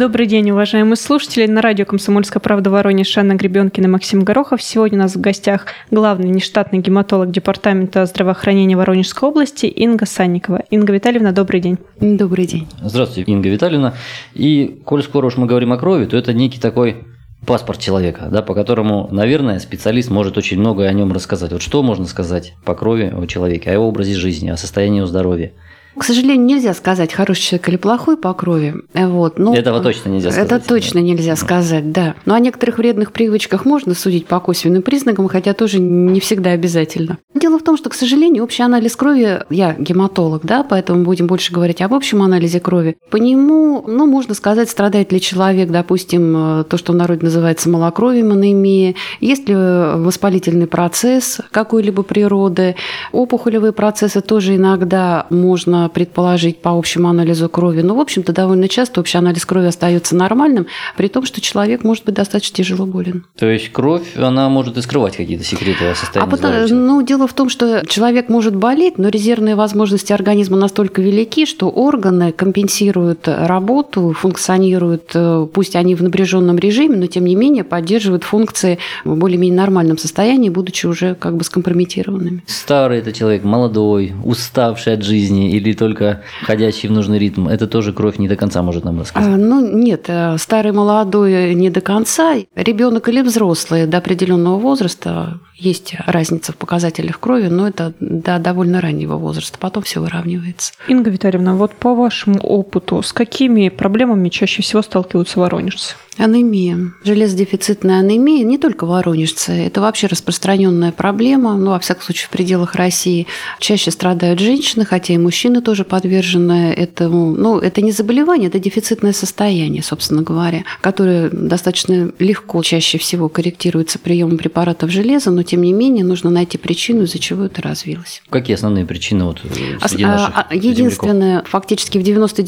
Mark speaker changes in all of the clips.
Speaker 1: Добрый день, уважаемые слушатели. На радио «Комсомольская правда» Воронеж, Анна Гребенкина, Максим Горохов. Сегодня у нас в гостях главный нештатный гематолог Департамента здравоохранения Воронежской области Инга Санникова. Инга Витальевна, добрый день.
Speaker 2: Добрый день.
Speaker 3: Здравствуйте, Инга Витальевна. И, коль скоро уж мы говорим о крови, то это некий такой паспорт человека, да, по которому, наверное, специалист может очень многое о нем рассказать. Вот что можно сказать по крови о человеке, о его образе жизни, о состоянии его здоровья?
Speaker 2: К сожалению, нельзя сказать, хороший человек или плохой по крови.
Speaker 3: Этого точно нельзя сказать.
Speaker 2: Это точно нельзя сказать, да. Но о некоторых вредных привычках можно судить по косвенным признакам, хотя тоже не всегда обязательно. Дело в том, что, к сожалению, общий анализ крови, я гематолог, да, поэтому будем больше говорить об общем анализе крови. По нему, можно сказать, страдает ли человек, допустим, то, что в народе называется малокровием, анемия, есть ли воспалительный процесс какой-либо природы, опухолевые процессы тоже иногда можно предположить по общему анализу крови. Но, в общем-то, довольно часто общий анализ крови остается нормальным, при том, что человек может быть достаточно тяжело болен.
Speaker 3: То есть кровь, она может и скрывать какие-то секреты о состоянии здоровья?
Speaker 2: Дело в том, что человек может болеть, но резервные возможности организма настолько велики, что органы компенсируют работу, функционируют, пусть они в напряженном режиме, но тем не менее поддерживают функции в более-менее нормальном состоянии, будучи уже скомпрометированными.
Speaker 3: Старый это человек, молодой, уставший от жизни или только ходящий в нужный ритм, это тоже кровь не до конца может нам рассказать?
Speaker 2: Нет, старый, молодой не до конца. Ребенок или взрослый до определенного возраста есть разница в показателях крови, но это до довольно раннего возраста. Потом все выравнивается.
Speaker 1: Инга Витальевна, вот по вашему опыту, с какими проблемами чаще всего сталкиваются воронежцы?
Speaker 2: Анемия. Железодефицитная анемия не только воронежцы. Это вообще распространенная проблема, во всяком случае, в пределах России. Чаще страдают женщины, хотя и мужчины тоже подвержены этому. Это не заболевание, это дефицитное состояние, собственно говоря, которое достаточно легко чаще всего корректируется приемом препаратов железа, но тем не менее нужно найти причину, из-за чего это развилось.
Speaker 3: Какие основные причины среди наших
Speaker 2: единственное, фактически в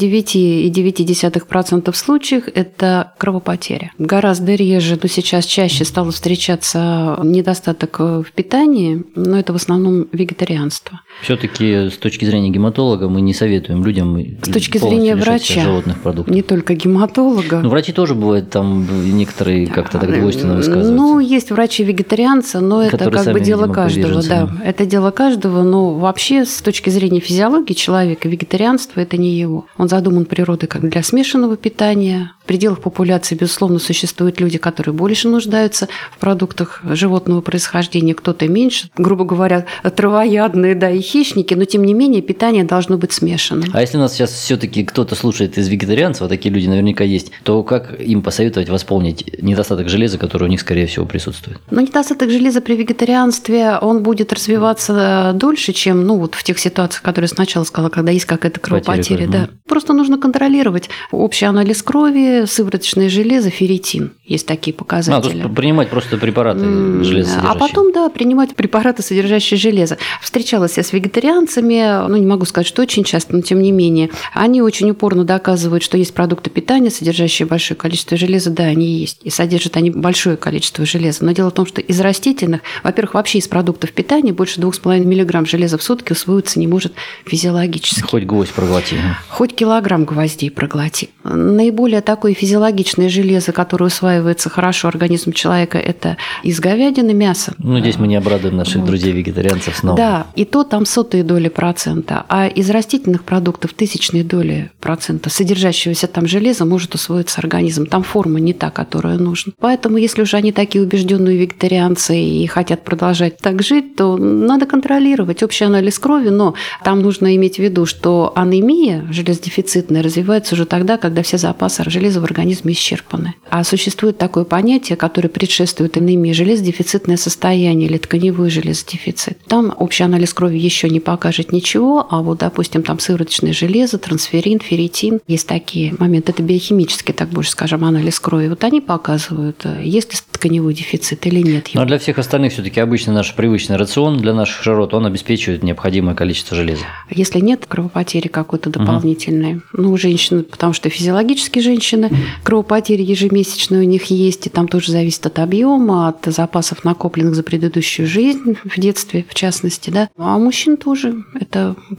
Speaker 2: 99,9% случаев это кровопотеря. Гораздо реже, но сейчас чаще стало встречаться недостаток в питании, но это в основном вегетарианство.
Speaker 3: Все-таки с точки зрения гематолога мы не советуем людям
Speaker 2: с точки зрения врача,
Speaker 3: животных продуктов.
Speaker 2: Не только гематолога.
Speaker 3: Врачи тоже бывают там некоторые как-то так двойственно высказываются.
Speaker 2: Есть врачи-вегетарианцы, но это дело каждого. Да, это дело каждого, но вообще с точки зрения физиологии человека вегетарианство – это не его. Он задуман природой как для смешанного питания. В пределах популяции, безусловно, существуют люди, которые больше нуждаются в продуктах животного происхождения, кто-то меньше, грубо говоря, травоядные, и хищники, но тем не менее питание должно быть смешанным.
Speaker 3: А если нас сейчас все-таки кто-то слушает из вегетарианцев, а такие люди наверняка есть, то как им посоветовать восполнить недостаток железа, который у них, скорее всего, присутствует?
Speaker 2: Недостаток железа при вегетарианстве, он будет развиваться дольше, чем в тех ситуациях, которые я сначала сказала, когда есть какая-то кровопотеря. Да. Просто нужно контролировать общий анализ крови, сывороточное железо, ферритин. Есть такие показатели.
Speaker 3: То есть принимать просто препараты железосодержащие.
Speaker 2: А потом, принимать препараты, содержащие железо. Встречалась я с вегетарианцами, не могу сказать, что очень часто, но тем не менее. Они очень упорно доказывают, что есть продукты питания, содержащие большое количество железа. Да, они есть. И содержат они большое количество железа. Но дело в том, что из растительных, во-первых, вообще из продуктов питания больше 2,5 мг железа в сутки усвоиться не может физиологически.
Speaker 3: Хоть гвоздь проглоти.
Speaker 2: Хоть килограмм гвоздей проглоти. Наиболее такое физиологичное железо, которое усваивается хорошо организмом человека, это из говядины, мяса.
Speaker 3: Здесь мы не обрадуем наших друзей-вегетарианцев снова.
Speaker 2: Да, и то там 0,01 доли процента, а из растительных продуктов 0,10 доли процента содержащегося там железа может усвоиться организм. Там форма не та, которая нужна. Поэтому, если уже они такие убежденные вегетарианцы и хотят продолжать так жить, то надо контролировать общий анализ крови, но там нужно иметь в виду, что анемия железодефицитная развивается уже тогда, когда все запасы железа в организме исчерпаны. А существует такое понятие, которое предшествует анемии, железодефицитное состояние или тканевой железодефицит. Там общий анализ крови еще не покажет ничего, а допустим, там сывороточное железо, трансферин, ферритин, есть такие моменты, это биохимический, так больше скажем, анализ крови. Они показывают, есть ли тканевой дефицит или нет.
Speaker 3: Но для всех остальных все-таки обычно наш привычный рацион для наших широт, он обеспечивает необходимое количество железа.
Speaker 2: Если нет кровопотери какой-то дополнительной, у женщин, потому что физиологически женщины, кровопотери ежемесячные у них есть, и там тоже зависит от объема, от запасов, накопленных за предыдущую жизнь, в детстве в частности, да. А у мужчин тоже это кровотечение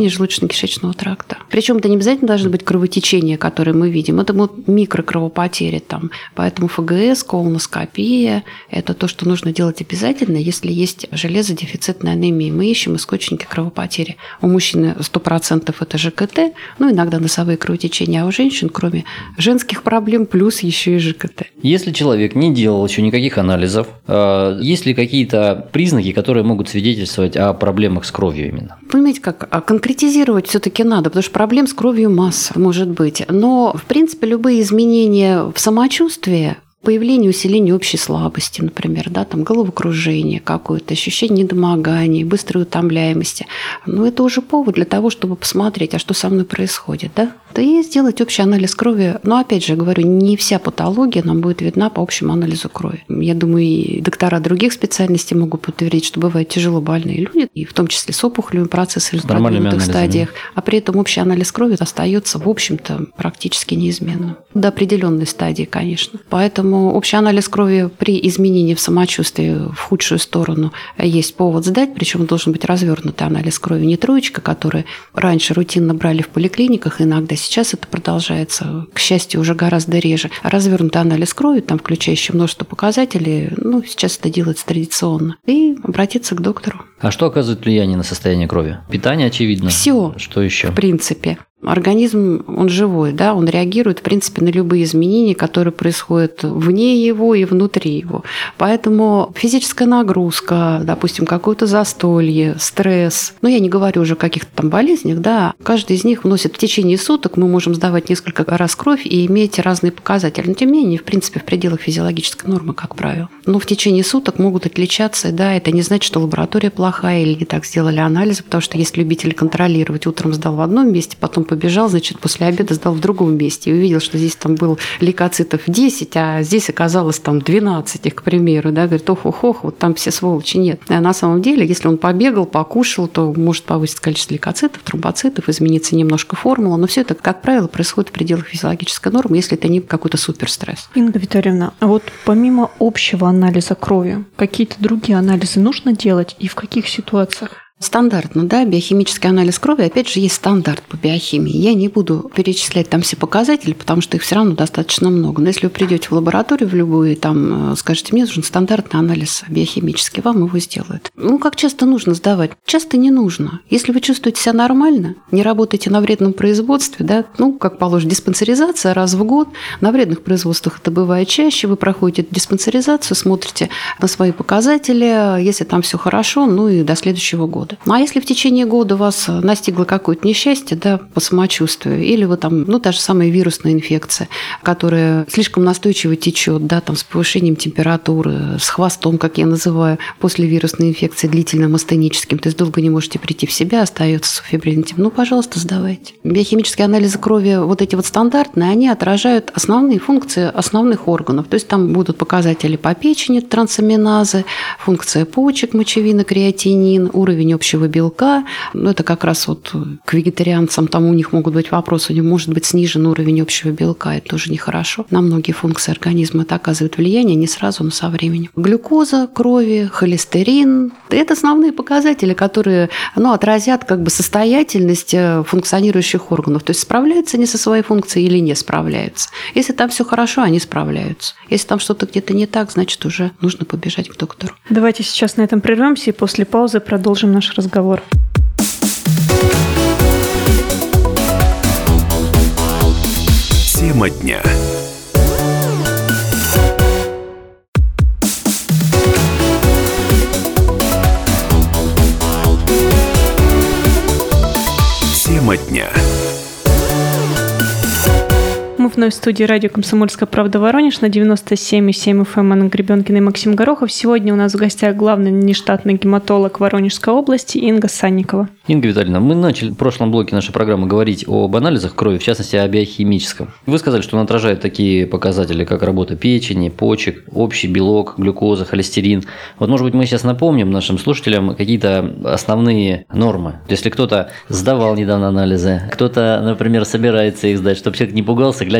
Speaker 2: печени, желудочно-кишечного тракта. Причем это не обязательно должны быть кровотечения, которые мы видим. Это вот микрокровопотери там. Поэтому ФГС, колоноскопия – это то, что нужно делать обязательно, если есть железодефицитная анемия. Мы ищем источники кровопотери. У мужчины 100% это ЖКТ, иногда носовые кровотечения, а у женщин, кроме женских проблем, плюс еще и ЖКТ.
Speaker 3: Если человек не делал еще никаких анализов, есть ли какие-то признаки, которые могут свидетельствовать о проблемах с кровью именно?
Speaker 2: Понимаете, как конкретизировать все-таки надо, потому что проблем с кровью масса может быть. Но, в принципе, любые изменения в самочувствии, появление, усиление общей слабости, например, там головокружение какое-то, ощущение недомогания, быстрой утомляемости. Это уже повод для того, чтобы посмотреть, а что со мной происходит, да? И сделать общий анализ крови. Но, опять же, говорю, не вся патология нам будет видна по общему анализу крови. Я думаю, и доктора других специальностей могут подтвердить, что бывают тяжело больные люди, и в том числе с опухолевым процессом в продвинутых стадиях. А при этом общий анализ крови остается, в общем-то, практически неизменным. До определенной стадии, конечно. Поэтому общий анализ крови при изменении в самочувствии в худшую сторону есть повод сдать, причем должен быть развернутый анализ крови, не троечка, которую раньше рутинно брали в поликлиниках, иногда сейчас это продолжается, к счастью, уже гораздо реже. Развернутый анализ крови, там включающий множество показателей, сейчас это делается традиционно. И обратиться к доктору.
Speaker 3: А что оказывает влияние на состояние крови? Питание, очевидно.
Speaker 2: Все.
Speaker 3: Что еще?
Speaker 2: В принципе. Организм, он живой, да, он реагирует, в принципе, на любые изменения, которые происходят вне его и внутри его. Поэтому физическая нагрузка, допустим, какое-то застолье, стресс, я не говорю уже о каких-то там болезнях, да, каждый из них вносит в течение суток, мы можем сдавать несколько раз кровь и иметь разные показатели. Но, тем не менее, в принципе, в пределах физиологической нормы, как правило. Но в течение суток могут отличаться, да, это не значит, что лаборатория плохая или не так сделали анализы, потому что есть любители контролировать. Утром сдал в одном месте, потом побежал, значит, после обеда сдал в другом месте и увидел, что здесь там было лейкоцитов 10, а здесь оказалось там 12 их, к примеру, да, говорит, ох, вот там все сволочи нет. А на самом деле, если он побегал, покушал, то может повыситься количество лейкоцитов, тромбоцитов, измениться немножко формула, но все это, как правило, происходит в пределах физиологической нормы, если это не какой-то суперстресс.
Speaker 1: Инга Витальевна, а вот помимо общего анализа крови, какие-то другие анализы нужно делать и в каких ситуациях?
Speaker 2: Стандартно, да, биохимический анализ крови, опять же, есть стандарт по биохимии. Я не буду перечислять там все показатели, потому что их все равно достаточно много. Но если вы придете в лабораторию в любую и там скажете, мне нужен стандартный анализ биохимический, вам его сделают. Как часто нужно сдавать? Часто не нужно. Если вы чувствуете себя нормально, не работаете на вредном производстве, да, как положено, диспансеризация раз в год. На вредных производствах это бывает чаще. Вы проходите диспансеризацию, смотрите на свои показатели, если там все хорошо, и до следующего года. А если в течение года вас настигло какое-то несчастье, да, по самочувствию, или вы там, та же самая вирусная инфекция, которая слишком настойчиво течет, да, там с повышением температуры, с хвостом, как я называю, после вирусной инфекции длительным астеническим, то есть долго не можете прийти в себя, остается суфибрилитим, пожалуйста, сдавайте. Биохимические анализы крови, вот эти вот стандартные, они отражают основные функции основных органов, то есть там будут показатели по печени, трансаминазы, функция почек, мочевина, креатинин, уровень общего белка. Это как раз вот к вегетарианцам, там у них могут быть вопросы, у них может быть снижен уровень общего белка, это тоже нехорошо. На многие функции организма это оказывает влияние не сразу, но со временем. Глюкоза крови, холестерин – это основные показатели, которые отразят состоятельность функционирующих органов. То есть справляются они со своей функцией или не справляются. Если там все хорошо, они справляются. Если там что-то где-то не так, значит, уже нужно побежать к доктору.
Speaker 1: Давайте сейчас на этом прервемся и после паузы продолжим наш разговор.
Speaker 4: Тема дня. Тема дня.
Speaker 1: Мы вновь в студии радио «Комсомольская правда» Воронеж на 97,7 FM. Анна Гребенкина и Максим Горохов. Сегодня у нас в гостях главный нештатный гематолог Воронежской области Инга Санникова.
Speaker 3: Инга Витальевна, мы начали в прошлом блоке нашей программы говорить об анализах крови, в частности, о биохимическом. Вы сказали, что он отражает такие показатели, как работа печени, почек, общий белок, глюкоза, холестерин. Вот, может быть, мы сейчас напомним нашим слушателям какие-то основные нормы. Если кто-то сдавал недавно анализы, кто-то, например, собирается их сдать, чтобы человек не пугался, глядя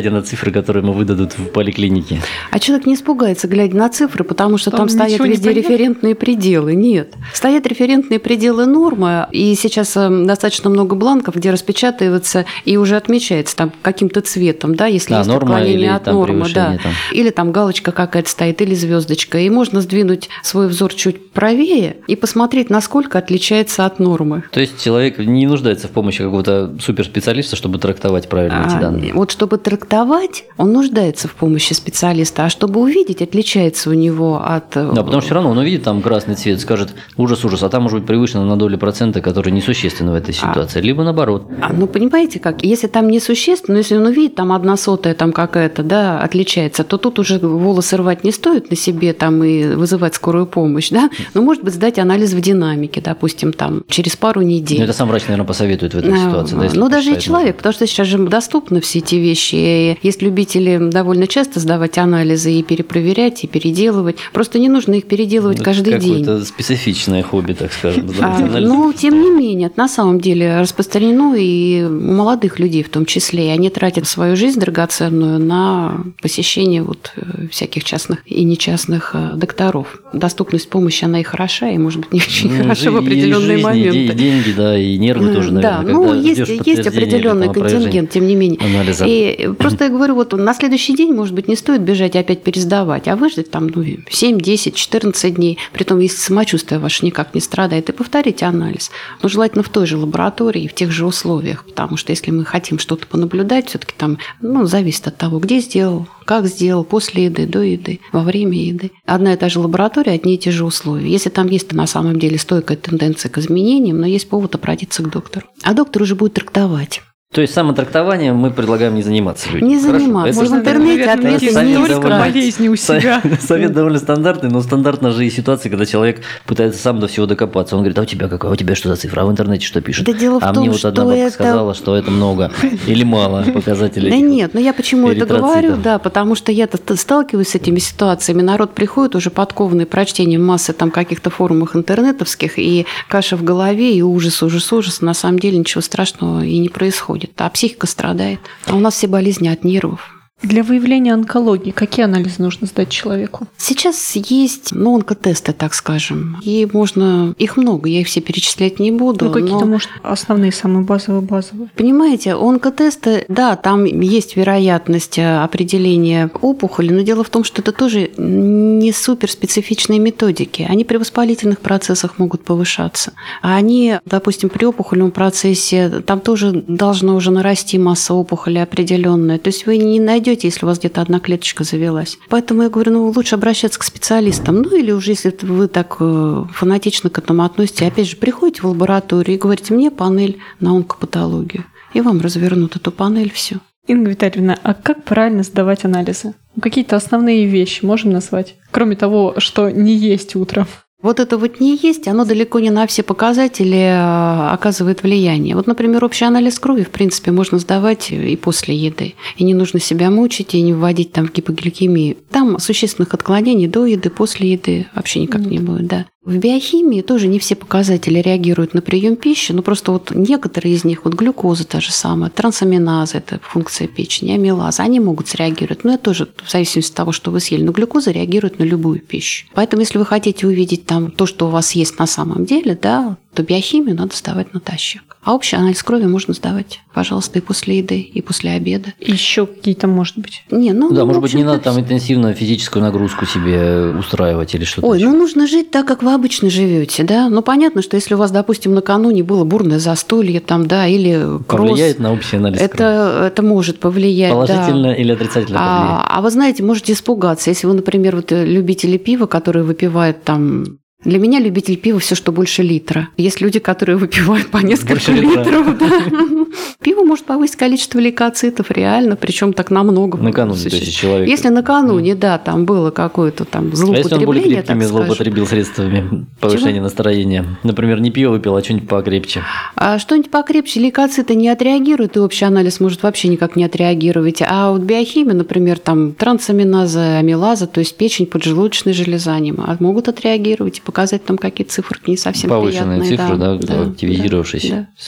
Speaker 3: глядя на цифры, которые ему выдадут в поликлинике.
Speaker 2: А человек не испугается, глядя на цифры, потому что там стоят везде референтные пределы. Нет. Стоят референтные пределы нормы, и сейчас достаточно много бланков, где распечатывается и уже отмечается там каким-то цветом, да, если есть отклонение от нормы, да. Или там галочка какая-то стоит, или звездочка. И можно сдвинуть свой взор чуть правее и посмотреть, насколько отличается от нормы.
Speaker 3: То есть человек не нуждается в помощи какого-то суперспециалиста, чтобы трактовать правильно эти данные?
Speaker 2: Вот чтобы трактовать, он нуждается в помощи специалиста, а чтобы увидеть, отличается у него от...
Speaker 3: Да, потому что все равно он увидит там красный цвет, скажет ужас, а там может быть превышено на долю процента, который несущественно в этой ситуации, либо наоборот.
Speaker 2: Ну, понимаете как, если там несущественно, если он увидит там 1/100 там какая-то, да, отличается, то тут уже волосы рвать не стоит на себе там и вызывать скорую помощь, да, но может быть сдать анализ в динамике, допустим, там через пару недель.
Speaker 3: Но это сам врач, наверное, посоветует в этой ситуации. Да,
Speaker 2: ну, даже и человек, потому что сейчас же доступны все эти вещи. И есть любители довольно часто сдавать анализы и перепроверять, и переделывать. Просто не нужно их переделывать каждый день.
Speaker 3: Это специфичное хобби, так скажем.
Speaker 2: Ну, тем не менее, это на самом деле распространено и у молодых людей в том числе. И они тратят свою жизнь драгоценную на посещение вот всяких частных и нечастных докторов. Доступность помощи, она и хороша, и, может быть, не очень хороша в определенные моменты.
Speaker 3: И деньги, да, и нервы тоже, наверное.
Speaker 2: Да, ну, есть определенный контингент, тем не менее.
Speaker 3: Анализа.
Speaker 2: И просто я говорю, вот на следующий день, может быть, не стоит бежать и опять пересдавать, а выждать там 7, 10, 14 дней. Притом, если самочувствие ваше никак не страдает, и повторить анализ. Но желательно в той же лаборатории, в тех же условиях, потому что если мы хотим что-то понаблюдать, все-таки там, зависит от того, где сделал, как сделал, после еды, до еды, во время еды. Одна и та же лаборатория, одни и те же условия. Если там есть на самом деле стойкая тенденция к изменениям, но есть повод обратиться к доктору. А доктор уже будет трактовать.
Speaker 3: То есть самотрактованием мы предлагаем не заниматься людям.
Speaker 2: Не заниматься.
Speaker 1: Можно
Speaker 2: в интернете ответы не
Speaker 1: только болезни у себя.
Speaker 3: Совет довольно стандартный, но стандартна же и ситуация, когда человек пытается сам до всего докопаться. Он говорит, а у тебя какая? У тебя что за цифра? А в интернете что пишет?
Speaker 2: Да дело в том,
Speaker 3: мне вот одна бабка сказала, что это много или мало показателей.
Speaker 2: Да нет, я почему это говорю? Да, потому что я-то сталкиваюсь с этими ситуациями. Народ приходит уже подкованный прочтением массы там каких-то форумов интернетовских, и каша в голове, и ужас. На самом деле ничего страшного и не происходит. А психика страдает. А у нас все болезни от нервов.
Speaker 1: Для выявления онкологии какие анализы нужно сдать человеку?
Speaker 2: Сейчас есть, онкотесты, так скажем. И можно... Их много, я их все перечислять не буду.
Speaker 1: Какие-то, может, основные, самые базовые.
Speaker 2: Понимаете, онкотесты, да, там есть вероятность определения опухоли, но дело в том, что это тоже не суперспецифичные методики. Они при воспалительных процессах могут повышаться. А они, допустим, при опухолевом процессе, там тоже должна уже нарасти масса опухоли определенная. То есть вы не найдете, если у вас где-то одна клеточка завелась. Поэтому я говорю, лучше обращаться к специалистам. Или уже, если вы так фанатично к этому относитесь, опять же, приходите в лабораторию и говорите, мне панель на онкопатологию. И вам развернут эту панель, все.
Speaker 1: Инга Витальевна, а как правильно сдавать анализы? Какие-то основные вещи можем назвать? Кроме того, что не есть утром.
Speaker 2: Вот это вот не есть, оно далеко не на все показатели оказывает влияние. Вот, например, общий анализ крови, в принципе, можно сдавать и после еды. И не нужно себя мучить, и не вводить там в гипогликемию. Там существенных отклонений до еды, после еды вообще никак не будет, да. В биохимии тоже не все показатели реагируют на прием пищи, но просто вот некоторые из них, вот глюкоза та же самая, трансаминаза, это функция печени, амилаза, они могут среагировать. Но это тоже в зависимости от того, что вы съели. Но глюкоза реагирует на любую пищу. Поэтому, если вы хотите увидеть там то, что у вас есть на самом деле, да, то биохимию надо сдавать натощак. А общий анализ крови можно сдавать, пожалуйста, и после еды, и после обеда.
Speaker 1: И еще какие-то, может быть.
Speaker 3: Может быть, не надо там интенсивно физическую нагрузку себе устраивать или что-то.
Speaker 2: Нужно жить так, как вы обычно живете, да. Понятно, что если у вас, допустим, накануне было бурное застолье, там, да, или кросс.
Speaker 3: Повлияет на общий анализ крови?
Speaker 2: Это может повлиять,
Speaker 3: положительно или отрицательно повлияет?
Speaker 2: А вы знаете, можете испугаться. Если вы, например, любители пива, которые выпивают там... Для меня любитель пива все, что больше литра. Есть люди, которые выпивают по несколько литров. Да. Пиво может повысить количество лейкоцитов реально, причем так намного.
Speaker 3: Накануне, то есть человек.
Speaker 2: Если накануне, да, там было какое-то там злоупотребление.
Speaker 3: А если он более крепкими злоупотребил средствами повышения настроения? Например, не пиво выпил, а что-нибудь покрепче.
Speaker 2: А что-нибудь покрепче лейкоциты не отреагируют, и общий анализ может вообще никак не отреагировать. А вот биохимия, например, там трансаминаза, амилаза, то есть печень, поджелудочная железа, они могут отреагировать и показать там какие-то цифры не совсем
Speaker 3: повышенные
Speaker 2: приятные.
Speaker 3: Повышенные цифры, да, активизировавшийся след.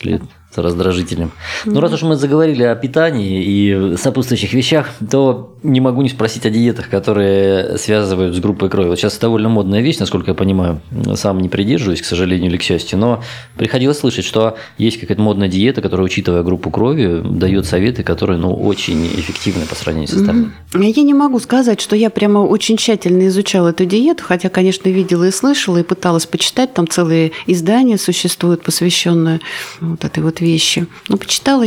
Speaker 3: с раздражителем. Ну, раз уж мы заговорили о питании и сопутствующих вещах, то не могу не спросить о диетах, которые связывают с группой крови. Вот сейчас довольно модная вещь, насколько я понимаю. Сам не придерживаюсь, к сожалению или к счастью, но приходилось слышать, что есть какая-то модная диета, которая, учитывая группу крови, дает советы, которые, очень эффективны по сравнению с остальными.
Speaker 2: Я не могу сказать, что я прямо очень тщательно изучала эту диету, хотя, конечно, видела и слышала, и пыталась почитать. Там целые издания существуют, посвященные вот этой вот вещи. Но почитала.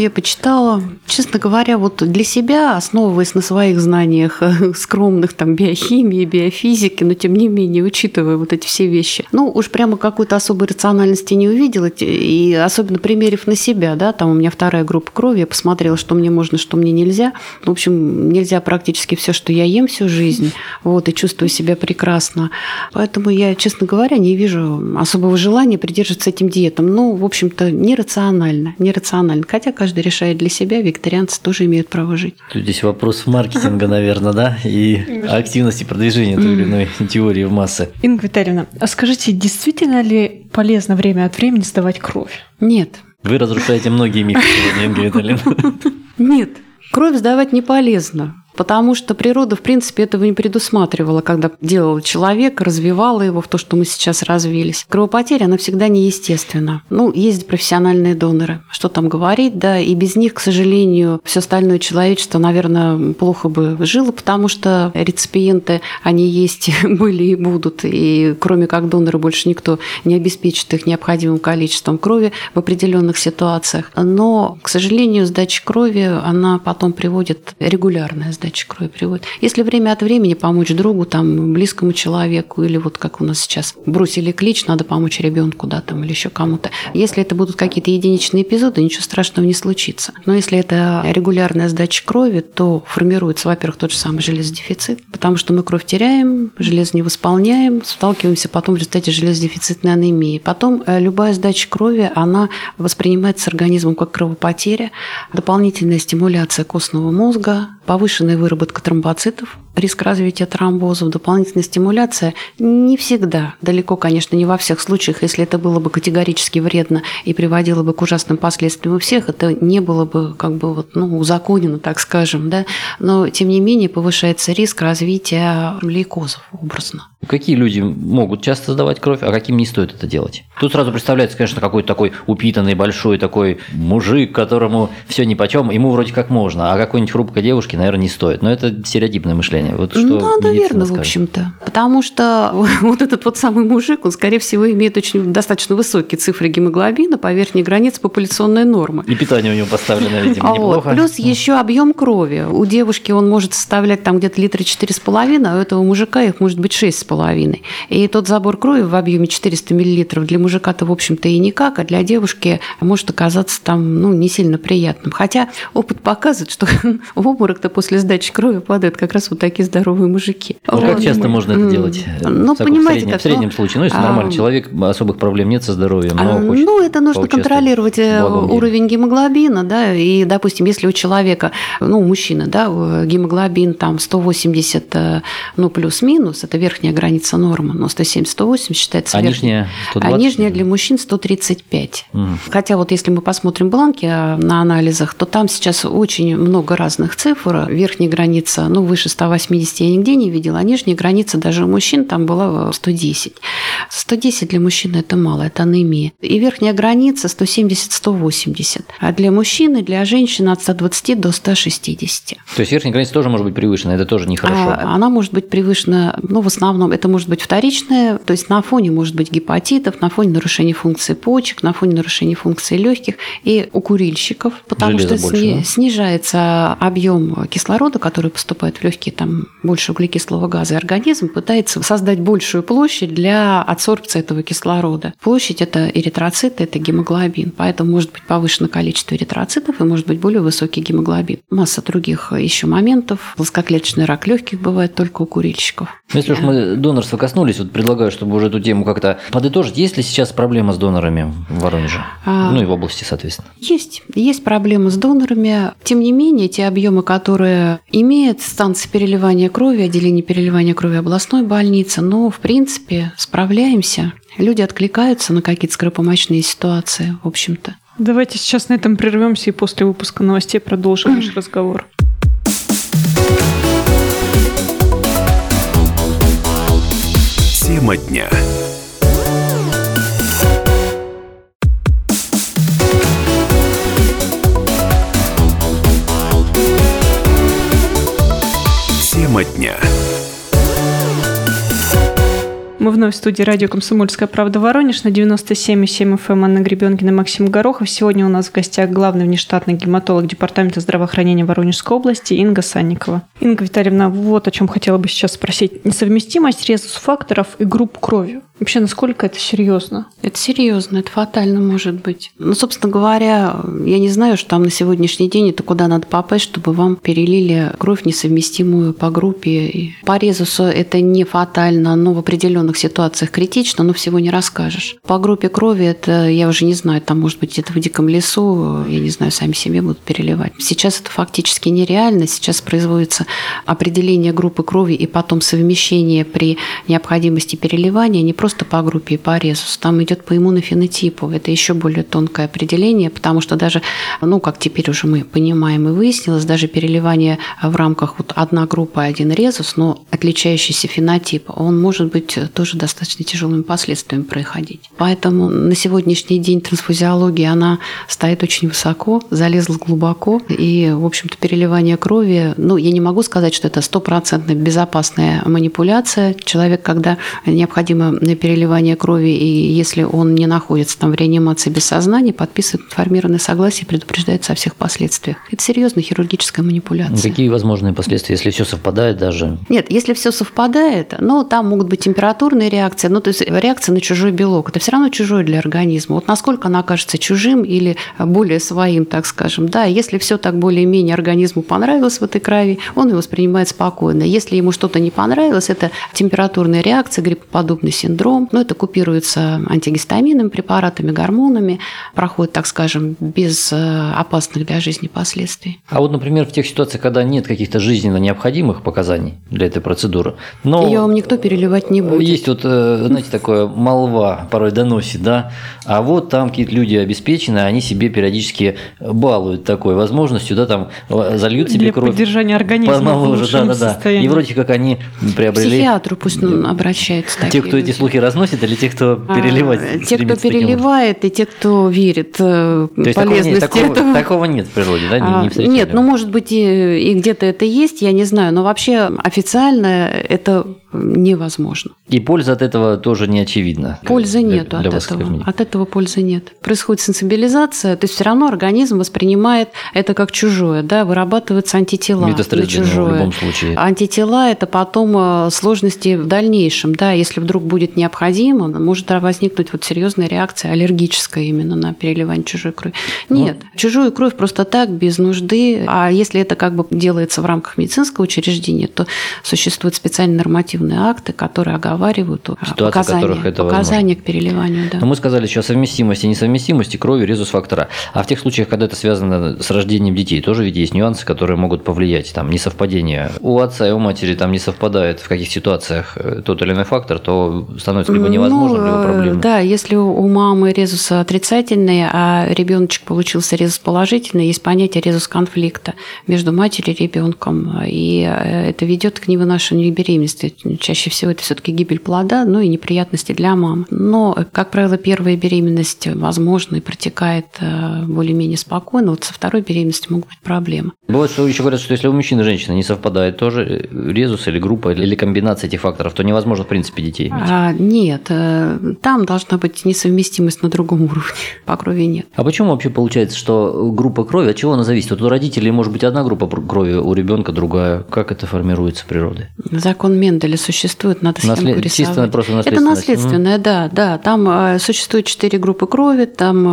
Speaker 2: Честно говоря, вот для себя, основываясь на своих знаниях скромных там биохимии, биофизики, но тем не менее, учитывая вот эти все вещи, уж прямо какой-то особой рациональности не увидела, и особенно примерив на себя, да, там у меня 2-я группа крови, я посмотрела, что мне можно, что мне нельзя. В общем, нельзя практически все, что я ем всю жизнь, и чувствую себя прекрасно. Поэтому я, честно говоря, не вижу особого желания придерживаться этим диетам. В общем-то, нерационально. Хотя каждый решает для себя, вегетарианцы тоже имеют право жить.
Speaker 3: Тут здесь вопрос маркетинга, наверное, да, и активности продвижения той или иной теории в массы.
Speaker 1: Инга Витальевна, а скажите, действительно ли полезно время от времени сдавать кровь?
Speaker 2: Нет.
Speaker 3: Вы разрушаете многие мифы сегодня, Инга Витальевна.
Speaker 2: Нет. Кровь сдавать не полезно. Потому что природа, в принципе, этого не предусматривала, когда делала человека, развивала его в то, что мы сейчас развились. Кровопотеря, она всегда неестественна. Есть профессиональные доноры, что там говорить, да, и без них, к сожалению, все остальное человечество, наверное, плохо бы жило, потому что реципиенты, они есть, были и будут, и кроме как донора больше никто не обеспечит их необходимым количеством крови в определенных ситуациях. Но, к сожалению, сдача крови, она потом приводит, регулярная сдача крови приводит. Если время от времени помочь другу, там, близкому человеку, или вот как у нас сейчас бросили клич, надо помочь ребенку, да, там, или еще кому-то. Если это будут какие-то единичные эпизоды, ничего страшного не случится. Но если это регулярная сдача крови, то формируется, во-первых, тот же самый железодефицит, потому что мы кровь теряем, железо не восполняем, сталкиваемся потом в результате железодефицитной анемии. Потом любая сдача крови, она воспринимается организмом как кровопотеря, дополнительная стимуляция костного мозга, повышенная выработка тромбоцитов, риск развития тромбозов, дополнительная стимуляция. Не всегда, далеко, конечно, не во всех случаях. Если это было бы категорически вредно и приводило бы к ужасным последствиям у всех, это не было бы узаконено, так скажем, да. Но, тем не менее, повышается риск развития лейкозов образно.
Speaker 3: Какие люди могут часто сдавать кровь, а каким не стоит это делать? Тут сразу представляется, конечно, какой-то такой упитанный, большой такой мужик, которому все нипочем, ему вроде как можно, а какой-нибудь хрупкой девушке, наверное, не стоит. Но это стереотипное мышление. Вот что
Speaker 2: наверное, в общем-то. Потому что вот этот вот самый мужик, он, скорее всего, имеет достаточно высокие цифры гемоглобина по верхней границе популяционной нормы.
Speaker 3: И питание у него поставлено, видимо, неплохо.
Speaker 2: Плюс еще объем крови. У девушки он может составлять там где-то 4,5 литра, а у этого мужика их может быть 6,5. И тот забор крови в объеме 400 мл для мужика-то, в общем-то, и никак, а для девушки может оказаться там, не сильно приятным. Хотя опыт показывает, что в обморок-то после сдачи крови падают как раз вот такие здоровые мужики.
Speaker 3: Как часто можно это делать?
Speaker 2: Понимаете,
Speaker 3: в среднем случае. Если нормальный человек, особых проблем нет со здоровьем, но хочет
Speaker 2: это нужно контролировать уровень гемоглобина, да, и, допустим, если у человека, мужчина, да, гемоглобин там 180, плюс-минус, это верхняя граница нормы, но 170-180 считается верхней.
Speaker 3: Нижняя 120?
Speaker 2: А нижняя для мужчин 135. Хотя вот если мы посмотрим бланки на анализах, то там сейчас очень много разных цифр. Верхняя граница, выше 180 я нигде не видела, а нижняя граница даже у мужчин там была 110. 110 для мужчины это мало, это анемия. И верхняя граница 170-180. А для мужчин и для женщин от 120 до 160.
Speaker 3: То есть верхняя граница тоже может быть превышена, это тоже нехорошо?
Speaker 2: Она может быть превышена, в основном это может быть вторичная, то есть на фоне может быть гепатитов, на фоне нарушения функции почек, на фоне нарушения функции легких и у курильщиков, потому
Speaker 3: железа
Speaker 2: что
Speaker 3: больше,
Speaker 2: снижается объем кислорода, который поступает в легкие, там больше углекислого газа, и организм пытается создать большую площадь для адсорбции этого кислорода. Площадь – это эритроциты, это гемоглобин, поэтому может быть повышено количество эритроцитов и может быть более высокий гемоглобин. Масса других еще моментов. Плоскоклеточный рак легких бывает только у курильщиков.
Speaker 3: Если уж мы донорства коснулись, предлагаю, чтобы уже эту тему как-то подытожить. Есть ли сейчас проблема с донорами в Воронеже? И в области, соответственно.
Speaker 2: Есть проблемы с донорами. Тем не менее, те объемы, которые имеет станция переливания крови, отделение переливания крови областной больницы, но, в принципе, справляемся. Люди откликаются на какие-то скоропомощные ситуации, в общем-то.
Speaker 1: Давайте сейчас на этом прервемся и после выпуска новостей продолжим наш разговор.
Speaker 4: Тема дня. Тема дня.
Speaker 1: Мы вновь в студии радио «Комсомольская правда» Воронеж на 97,7 FM. Анна Гребенкина, Максим Горохов. Сегодня у нас в гостях главный внештатный гематолог Департамента здравоохранения Воронежской области Инга Санникова. Инга Витальевна, вот о чем хотела бы сейчас спросить. Несовместимость резус-факторов и групп крови. Вообще, насколько это серьезно?
Speaker 2: Это серьезно, это фатально может быть. Ну, собственно говоря, я не знаю, что там на сегодняшний день это куда надо попасть, чтобы вам перелили кровь несовместимую по группе. По резусу это не фатально, но в определенных ситуациях критично, но всего не расскажешь. По группе крови это, я уже не знаю, там может быть где-то в диком лесу, я не знаю, сами себе будут переливать. Сейчас это фактически нереально. Сейчас производится определение группы крови и потом совмещение при необходимости переливания не просто по группе и по резусу, там идет по иммунофенотипу. Это еще более тонкое определение, потому что даже, как теперь уже мы понимаем и выяснилось, даже переливание в рамках одна группа, один резус, но отличающийся фенотип, он может быть тоже достаточно тяжелыми последствиями происходить. Поэтому на сегодняшний день трансфузиология, она стоит очень высоко, залезла глубоко, и, в общем-то, переливание крови, я не могу сказать, что это 100% безопасная манипуляция. Человек, когда необходимо переливание крови, и если он не находится там в реанимации без сознания, подписывает информированное согласие и предупреждается о всех последствиях. Это серьезная хирургическая манипуляция.
Speaker 3: Какие возможные последствия, если все совпадает даже?
Speaker 2: Нет, если все совпадает, там могут быть температурные реакции, то есть реакция на чужой белок. Это все равно чужой для организма. Насколько она окажется чужим или более своим, так скажем. Да, если все так более-менее организму понравилось в этой крови, он его воспринимает спокойно. Если ему что-то не понравилось, это температурная реакция, гриппоподобный синдром, это купируется антигистаминными препаратами, гормонами, проходит, так скажем, без опасных для жизни последствий.
Speaker 3: А например, в тех ситуациях, когда нет каких-то жизненно необходимых показаний для этой процедуры, но
Speaker 2: ее вам никто переливать не будет.
Speaker 3: Есть знаете, такое молва порой доносит, да, а там какие-то люди обеспеченные, они себе периодически балуют такой возможностью, да, там зальют себе
Speaker 1: для
Speaker 3: кровь.
Speaker 1: Для поддержания организма в лучшем состоянии.
Speaker 3: И вроде как они приобрели...
Speaker 2: К психиатру пусть обращаются.
Speaker 3: Те, кто эти слухи разносит, или те, кто переливает?
Speaker 2: Те, кто переливает, и те, кто верит в полезность этого.
Speaker 3: Такого нет в природе, да?
Speaker 2: Нет, может быть, и где-то это есть, я не знаю, но вообще официально это невозможно.
Speaker 3: И польза от этого тоже не очевидна.
Speaker 2: Пользы нет от этого. От этого пользы нет. Происходит сенсибилизация, то есть все равно организм воспринимает это как чужое, да, вырабатываются антитела на чужое.
Speaker 3: В любом случае.
Speaker 2: Антитела – это потом сложности в дальнейшем, да, если вдруг будет необходимо, может возникнуть серьезная реакция аллергическая именно на переливание чужой крови. Нет, чужую кровь просто так, без нужды, а если это делается в рамках медицинского учреждения, то существуют специальные нормативные акты, которые оговаривают показания к переливанию. Да.
Speaker 3: Но мы сказали еще о совместимости и несовместимости крови резус-фактора. А в тех случаях, когда это связано с рождением детей, тоже ведь есть нюансы, которые могут повлиять. Там несовпадение у отца и у матери там не совпадает в каких ситуациях тот или иной фактор, то становится либо невозможным, либо проблемным.
Speaker 2: Да, если у мамы резус отрицательный, а ребеночек получился резус положительный, есть понятие резус-конфликта между матерью и ребенком, и это ведет к невынашиванию беременности. Чаще всего это все-таки гибель плода, и неприятности для мамы. Но, как правило, первая беременность, возможно, и протекает более-менее спокойно. Со второй беременностью могут быть проблемы.
Speaker 3: Бывает, что еще говорят, что если у мужчины и женщины не совпадает тоже резус или группа, или комбинация этих факторов, то невозможно, в принципе, детей иметь.
Speaker 2: Нет, там должна быть несовместимость на другом уровне. По крови нет.
Speaker 3: А почему вообще получается, что группа крови, от чего она зависит? У родителей может быть одна группа крови, у ребенка другая. Как это формируется природой?
Speaker 2: Закон Менделя существует, надо схемку рисовать.
Speaker 3: Чисто просто наследственность.
Speaker 2: Это наследственное, да. Там существует 4 группы крови,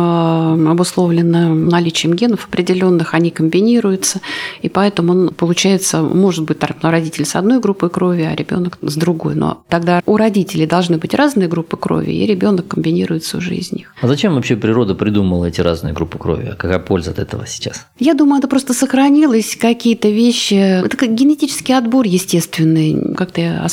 Speaker 2: там обусловлено наличием генов определенных, они комбинируются, и поэтому получается, может быть, родитель с одной группой крови, а ребенок с другой. Но тогда у родителей должны быть разные группы крови, и ребенок комбинируется уже из них.
Speaker 3: А зачем вообще природа придумала эти разные группы крови? Какая польза от этого сейчас?
Speaker 2: Я думаю, это просто сохранилось, какие-то вещи. Это как генетический отбор естественный. Как-то особо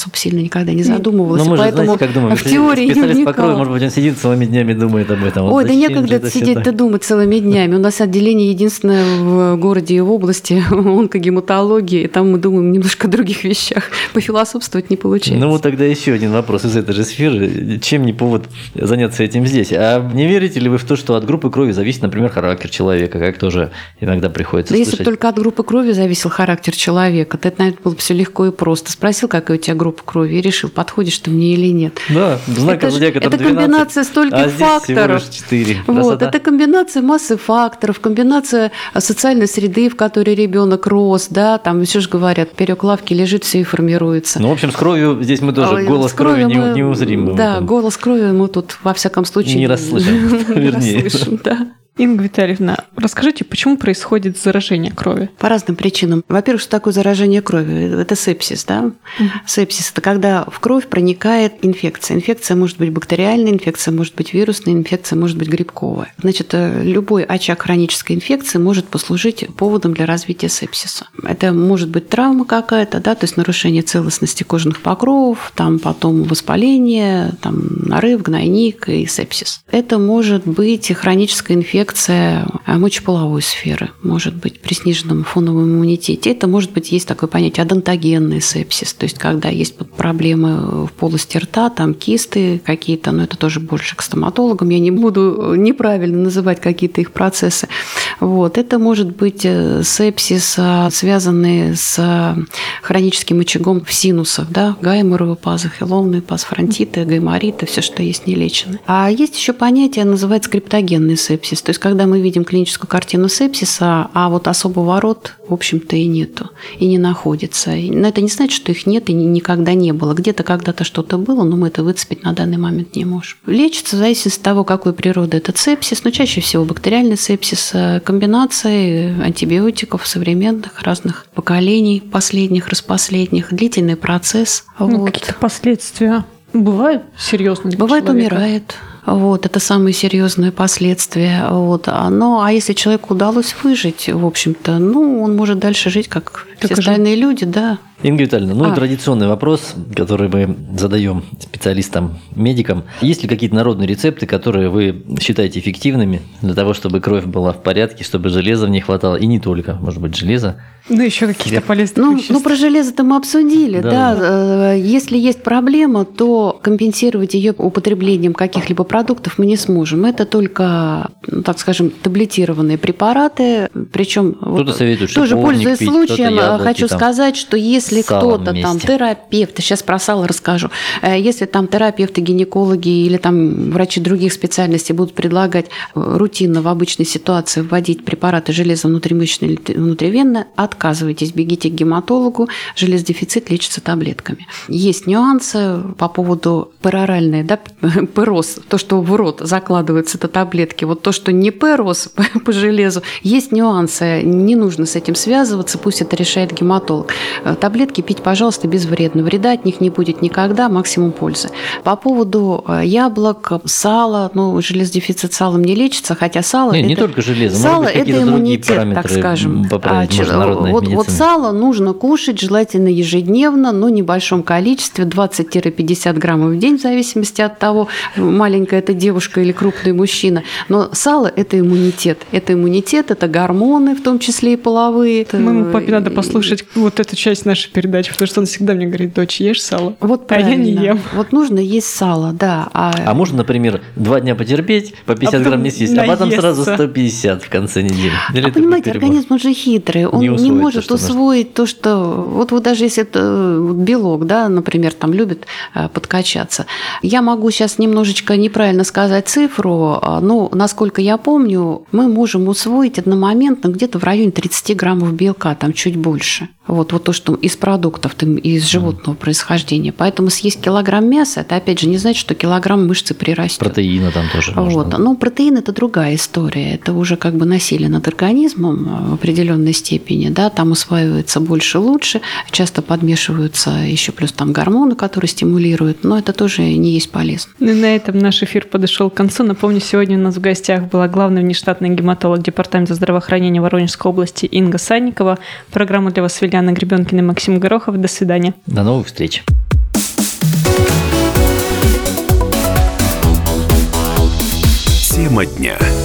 Speaker 2: особо сильно никогда не задумывалась.
Speaker 3: Но мы же,
Speaker 2: поэтому
Speaker 3: знаете, как думаем,
Speaker 2: в теории не
Speaker 3: специалист по крови,
Speaker 2: вникала.
Speaker 3: может быть, он сидит целыми днями думает об этом.
Speaker 2: Ой, да некогда сидеть-то думать целыми днями. У нас отделение единственное в городе и в области онкогематологии, и там мы думаем немножко о других вещах. Пофилософствовать не получается.
Speaker 3: Ну, вот тогда еще один вопрос из этой же сферы. Чем не повод заняться этим здесь? А не верите ли вы в то, что от группы крови зависит, например, характер человека, как тоже иногда приходится
Speaker 2: Да
Speaker 3: слышать?
Speaker 2: если бы только от группы крови зависел характер человека, то это, наверное, было бы все легко и просто. Спросил, какая у тебя группа крови, и решил, подходишь ты мне или нет.
Speaker 3: Да, знак зодиака там
Speaker 2: это
Speaker 3: 12,
Speaker 2: комбинация стольких
Speaker 3: а здесь
Speaker 2: факторов.
Speaker 3: всего лишь 4.
Speaker 2: Вот,
Speaker 3: Красота.
Speaker 2: это комбинация массы факторов, комбинация социальной среды, в которой ребенок рос, да, там еще же говорят, поперек лавки лежит, все и формируется.
Speaker 3: Ну, в общем, с кровью здесь мы тоже голос
Speaker 2: С кровью
Speaker 3: крови
Speaker 2: мы-
Speaker 3: не узрим.
Speaker 2: Да, голос крови мы тут во всяком случае
Speaker 3: Не расслышим, вернее.
Speaker 2: расслышим, да.
Speaker 1: Инга Витальевна, расскажите, почему происходит заражение крови?
Speaker 2: По разным причинам. Во-первых, что такое заражение крови? Это сепсис, да? Сепсис – это когда в кровь проникает инфекция. Инфекция может быть бактериальная, инфекция может быть вирусная, инфекция может быть грибковая. Значит, любой очаг хронической инфекции может послужить поводом для развития сепсиса. Это может быть травма какая-то, да, то есть нарушение целостности кожных покровов, там потом воспаление, там нарыв, гнойник и сепсис. Это может быть хроническая инфекция мочеполовой сферы, может быть при сниженном фоновом иммунитете. Это может быть, есть такое понятие одонтогенный сепсис, то есть когда есть проблемы в полости рта, там кисты какие-то, но это тоже больше к стоматологам, я не буду неправильно называть какие-то их процессы. Вот. Это может быть сепсис, связанный с хроническим очагом в синусах, да, гайморовый паз, хелловный паз, фронтиты, гаймориты, все, что есть нелеченное. А есть еще понятие, называется криптогенный сепсис, то есть когда мы видим клиническую картину сепсиса, а вот особо ворот, в общем-то, и нету, и не находится. Но это не значит, что их нет и никогда не было. Где-то когда-то что-то было, но мы это выцепить на данный момент не можем. Лечится в зависимости от того, какой природы этот сепсис, но чаще всего бактериальный сепсис, комбинации антибиотиков современных, разных поколений, последних, распоследних, длительный процесс.
Speaker 1: Ну,
Speaker 2: Вот.
Speaker 1: какие-то последствия бывают серьезные для
Speaker 2: Бывает,
Speaker 1: человека?
Speaker 2: умирает. Вот, это самые серьезные последствия. Вот. А если человеку удалось выжить, в общем-то, ну, он может дальше жить, как все
Speaker 1: Так
Speaker 2: остальные люди, да.
Speaker 3: Инга Витальевна, и традиционный вопрос, который мы задаем специалистам, медикам. Есть ли какие-то народные рецепты, которые вы считаете эффективными для того, чтобы кровь была в порядке, чтобы железа в ней хватало, и не только, может быть, железа?
Speaker 1: Ну, еще какие-то полезные вещества.
Speaker 2: Ну, про железо-то мы обсудили, да. Если есть проблема, то компенсировать ее употреблением каких-либо продуктов мы не сможем. Это только, так скажем, таблетированные препараты, причем
Speaker 3: Кто-то советует
Speaker 2: тоже
Speaker 3: шиповник
Speaker 2: пользуясь
Speaker 3: пить,
Speaker 2: случаем,
Speaker 3: кто-то яблоки,
Speaker 2: хочу
Speaker 3: там,
Speaker 2: сказать, что если
Speaker 3: с салом
Speaker 2: кто-то там
Speaker 3: вместе.
Speaker 2: терапевт, сейчас про сало расскажу, если там терапевты, гинекологи или там врачи других специальностей будут предлагать рутинно в обычной ситуации вводить препараты железа внутримышечно или внутривенно, отказывайтесь, бегите к гематологу, железодефицит лечится таблетками. Есть нюансы по поводу пероральной, да, пероз, то, что в рот закладываются это таблетки, вот то, что не пероз по железу, есть нюансы, не нужно с этим связываться, пусть это решает гематолог. Таблетки пить, пожалуйста, безвредно, вреда от них не будет никогда, максимум пользы. По поводу яблок, сала, ну, железодефицит салом не лечится, хотя сало...
Speaker 3: Не только железо,
Speaker 2: сало
Speaker 3: может быть,
Speaker 2: это
Speaker 3: какие-то другие
Speaker 2: иммунитет, так
Speaker 3: параметры
Speaker 2: скажем.
Speaker 3: поправить можно, народная
Speaker 2: Вот
Speaker 3: медицина.
Speaker 2: сало нужно кушать желательно ежедневно, но в небольшом количестве, 20-50 граммов в день, в зависимости от того, маленькая это девушка или крупный мужчина. Но сало – это иммунитет. Это иммунитет, это гормоны, в том числе и половые.
Speaker 1: Моему папе надо послушать вот эту часть нашей передачи, потому что он всегда мне говорит: дочь, ешь сало.
Speaker 2: Вот
Speaker 1: а я не
Speaker 2: правильно.
Speaker 1: ем.
Speaker 2: Вот нужно есть сало, да.
Speaker 3: А можно, например, 2 дня потерпеть, по 50
Speaker 1: потом
Speaker 3: грамм не съесть, а потом
Speaker 1: наесться.
Speaker 3: сразу 150 в конце недели? Или это
Speaker 2: Понимаете,
Speaker 3: перебор?
Speaker 2: организм, он же хитрый, он
Speaker 3: Не
Speaker 2: не
Speaker 3: усвоит то,
Speaker 2: может
Speaker 3: что нужно.
Speaker 2: усвоить то, что... Вот даже если это белок, да, например, там любит подкачаться. Я могу сейчас немножечко неправильно сказать цифру, но, насколько я помню, мы можем усвоить одномоментно где-то в районе 30 граммов белка, там чуть больше. Вот то, что из продуктов, из животного происхождения. Поэтому съесть килограмм мяса, это, опять же, не значит, что килограмм мышцы прирастет.
Speaker 3: Протеина там тоже можно.
Speaker 2: Вот. Но протеин – это другая история. Это уже как бы насилие над организмом в определенной степени. Да? Там усваивается больше, лучше. Часто подмешиваются еще плюс там гормоны, которые стимулируют. Но это тоже не есть полезно.
Speaker 1: Ну и на этом наш эфир подошел к концу. Напомню, сегодня у нас в гостях была главный внештатный гематолог Департамента здравоохранения Воронежской области Инга Санникова. Программу для вас вели Анна Гребенкина и Максим Горохов. До свидания.
Speaker 3: До новых встреч.
Speaker 4: Тема дня.